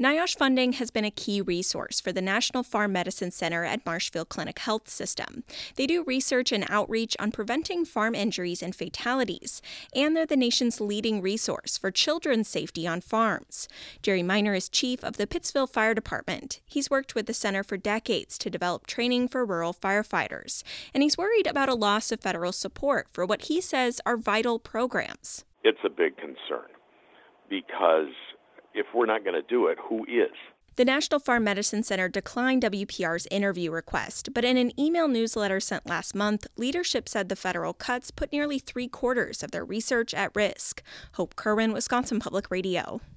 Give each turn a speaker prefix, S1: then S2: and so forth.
S1: NIOSH funding has been a key resource for the National Farm Medicine Center at Marshfield Clinic Health System. They do research and outreach on preventing farm injuries and fatalities, and they're the nation's leading resource for children's safety on farms. Jerry Miner is chief of the Pittsville Fire Department. He's worked with the center for decades to develop training for rural firefighters, and he's worried about a loss of federal support for what he says are vital programs.
S2: It's a big concern because if we're not going to do it, who is?
S1: The National Farm Medicine Center declined WPR's interview request, but in an email newsletter sent last month, leadership said the federal cuts put nearly 3/4 of their research at risk. Hope Kerwin, Wisconsin Public Radio.